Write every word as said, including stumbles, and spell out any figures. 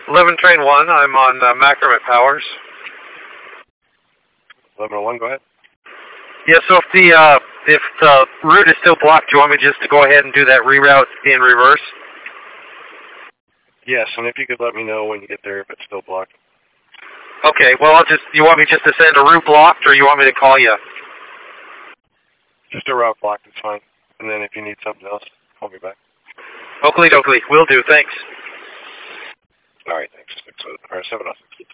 eleven train one, I'm on uh, Macrom at Powers. eleven oh one, go ahead. Yeah, so if the uh, if the route is still blocked, do you want me just to go ahead and do that reroute in reverse? Yes, and if you could let me know when you get there if it's still blocked. Okay, well, I'll just, you want me just to send a route blocked, or you want me to call you? Just a route blocked is fine. And then if you need something else, call me back. Oakley dokley, will do, thanks. All right, thanks. Six, or seven oh six.